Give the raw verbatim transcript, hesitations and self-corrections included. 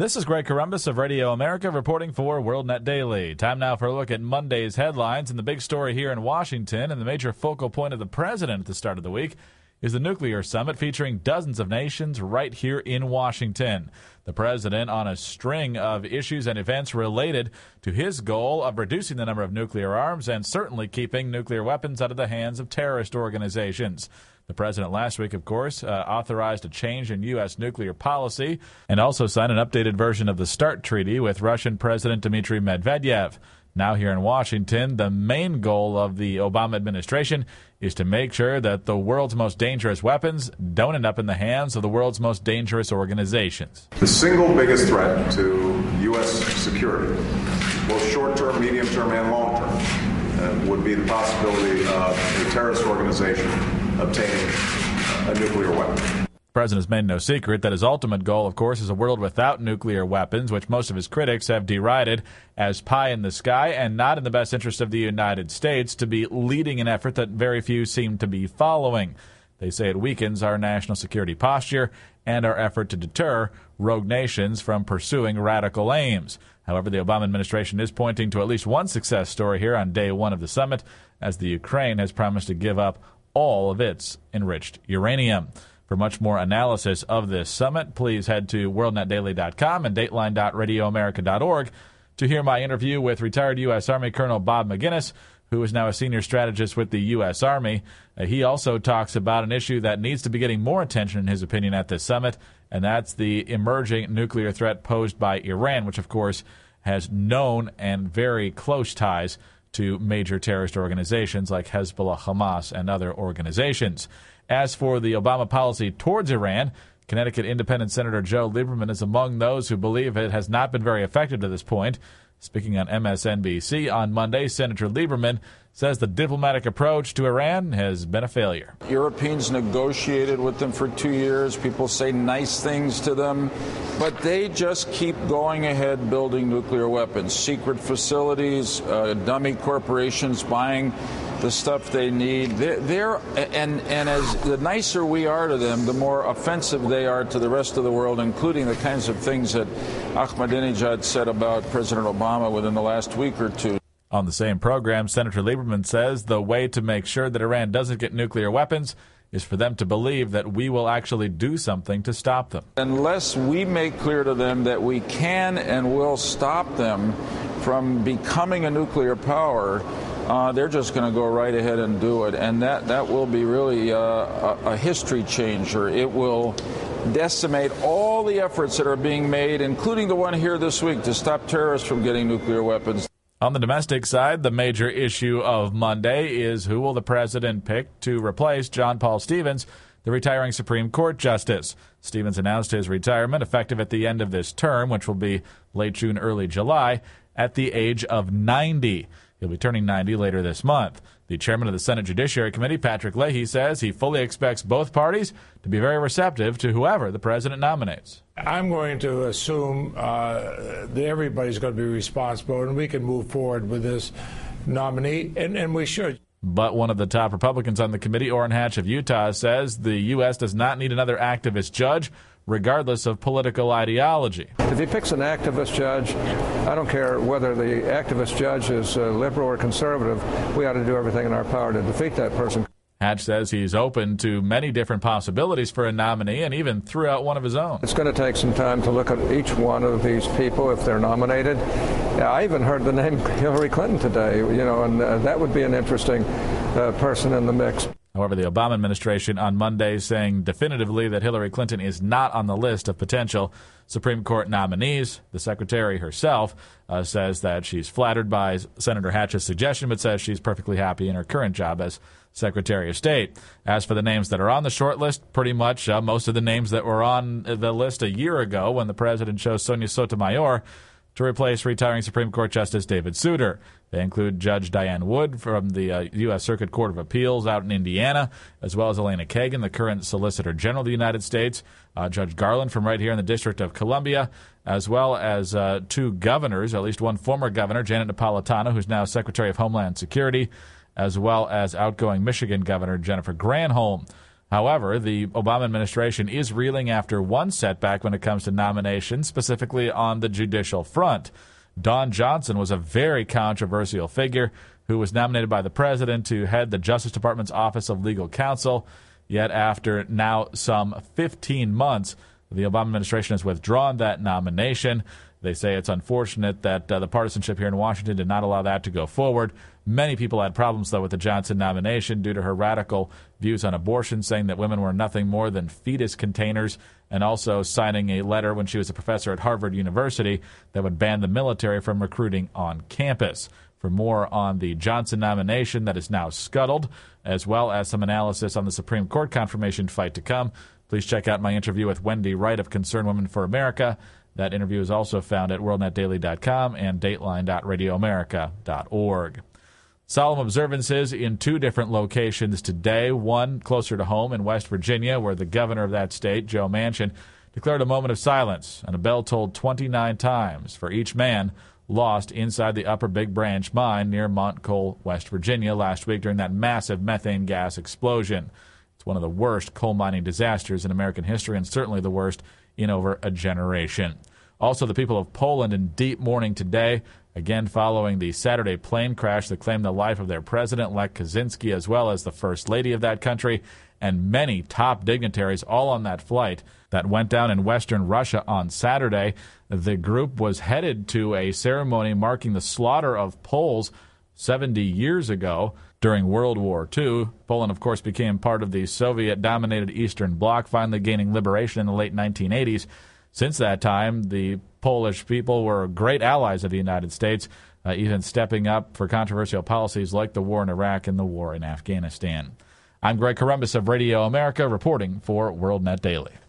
This is Greg Corombos of Radio America reporting for WorldNet Daily. Time now for a look at Monday's headlines. And the big story here in Washington, and the major focal point of the president at the start of the week, is the nuclear summit featuring dozens of nations right here in Washington. The president on a string of issues and events related to his goal of reducing the number of nuclear arms and certainly keeping nuclear weapons out of the hands of terrorist organizations. The president last week, of course, uh, authorized a change in U S nuclear policy and also signed an updated version of the START treaty with Russian President Dmitry Medvedev. Now here in Washington, the main goal of the Obama administration is to make sure that the world's most dangerous weapons don't end up in the hands of the world's most dangerous organizations. The single biggest threat to U S security, both short-term, medium-term, and long-term, uh, would be the possibility of a terrorist organization obtaining a nuclear weapon. The president has made no secret that his ultimate goal, of course, is a world without nuclear weapons, which most of his critics have derided as pie in the sky and not in the best interest of the United States to be leading an effort that very few seem to be following. They say it weakens our national security posture and our effort to deter rogue nations from pursuing radical aims. However, the Obama administration is pointing to at least one success story here on day one of the summit, as the Ukraine has promised to give up all of its enriched uranium. For much more analysis of this summit, please head to world net daily dot com and dateline dot radio america dot org to hear my interview with retired U S. Army Colonel Bob Maginnis, who is now a senior strategist with the U S. Army. Uh, he also talks about an issue that needs to be getting more attention, in his opinion, at this summit, and that's the emerging nuclear threat posed by Iran, which, of course, has known and very close ties to major terrorist organizations like Hezbollah, Hamas, and other organizations. As for the Obama policy towards Iran, Connecticut Independent Senator Joe Lieberman is among those who believe it has not been very effective to this point. Speaking on M S N B C on Monday, Senator Lieberman says the diplomatic approach to Iran has been a failure. Europeans negotiated with them for two years. People say nice things to them, but they just keep going ahead building nuclear weapons. Secret facilities, uh, dummy corporations buying the stuff they need. They're, they're and and as the nicer we are to them, the more offensive they are to the rest of the world, including the kinds of things that Ahmadinejad said about President Obama within the last week or two. On the same program, Senator Lieberman says the way to make sure that Iran doesn't get nuclear weapons is for them to believe that we will actually do something to stop them. Unless we make clear to them that we can and will stop them from becoming a nuclear power, uh, they're just going to go right ahead and do it. And that, that will be really uh, a, a history changer. It will decimate all the efforts that are being made, including the one here this week, to stop terrorists from getting nuclear weapons. On the domestic side, the major issue of Monday is who will the president pick to replace John Paul Stevens, the retiring Supreme Court justice. Stevens announced his retirement effective at the end of this term, which will be late June, early July, at the age of ninety. He'll be turning ninety later this month. The chairman of the Senate Judiciary Committee, Patrick Leahy, says he fully expects both parties to be very receptive to whoever the president nominates. I'm going to assume uh, that everybody's going to be responsible, and we can move forward with this nominee, and, and we should. But one of the top Republicans on the committee, Orrin Hatch of Utah, says the U S does not need another activist judge, regardless of political ideology. If he picks an activist judge, I don't care whether the activist judge is uh, liberal or conservative, we ought to do everything in our power to defeat that person. Hatch says he's open to many different possibilities for a nominee and even threw out one of his own. It's going to take some time to look at each one of these people if they're nominated. I even heard the name Hillary Clinton today, you know, and uh, that would be an interesting uh, person in the mix. However, the Obama administration on Monday saying definitively that Hillary Clinton is not on the list of potential Supreme Court nominees. The secretary herself uh, says that she's flattered by Senator Hatch's suggestion, but says she's perfectly happy in her current job as Secretary of State. As for the names that are on the short list, pretty much uh, most of the names that were on the list a year ago when the president chose Sonia Sotomayor to replace retiring Supreme Court Justice David Souter. They include Judge Diane Wood from the uh, U S. Circuit Court of Appeals out in Indiana, as well as Elena Kagan, the current Solicitor General of the United States, uh, Judge Garland from right here in the District of Columbia, as well as uh, two governors, at least one former governor, Janet Napolitano, who's now Secretary of Homeland Security, as well as outgoing Michigan Governor Jennifer Granholm. However, the Obama administration is reeling after one setback when it comes to nominations, specifically on the judicial front. Don Johnson was a very controversial figure who was nominated by the president to head the Justice Department's Office of Legal Counsel. Yet after now some fifteen months, the Obama administration has withdrawn that nomination. They say it's unfortunate that uh, the partisanship here in Washington did not allow that to go forward. Many people had problems, though, with the Johnson nomination due to her radical views on abortion, saying that women were nothing more than fetus containers, and also signing a letter when she was a professor at Harvard University that would ban the military from recruiting on campus. For more on the Johnson nomination that is now scuttled, as well as some analysis on the Supreme Court confirmation fight to come, please check out my interview with Wendy Wright of Concerned Women for America. That interview is also found at world net daily dot com and dateline dot radio america dot org. Solemn observances in two different locations today, one closer to home in West Virginia, where the governor of that state, Joe Manchin, declared a moment of silence, and a bell tolled twenty-nine times for each man lost inside the Upper Big Branch mine near Montcole, West Virginia, last week during that massive methane gas explosion. It's one of the worst coal mining disasters in American history, and certainly the worst in over a generation. Also, the people of Poland in deep mourning today, again following the Saturday plane crash that claimed the life of their president, Lech Kaczynski, as well as the first lady of that country, and many top dignitaries all on that flight that went down in western Russia on Saturday. The group was headed to a ceremony marking the slaughter of Poles seventy years ago during World War Two. Poland, of course, became part of the Soviet-dominated Eastern Bloc, finally gaining liberation in the late nineteen eighties. Since that time, the Polish people were great allies of the United States, uh, even stepping up for controversial policies like the war in Iraq and the war in Afghanistan. I'm Greg Corombos of Radio America, reporting for WorldNet Daily.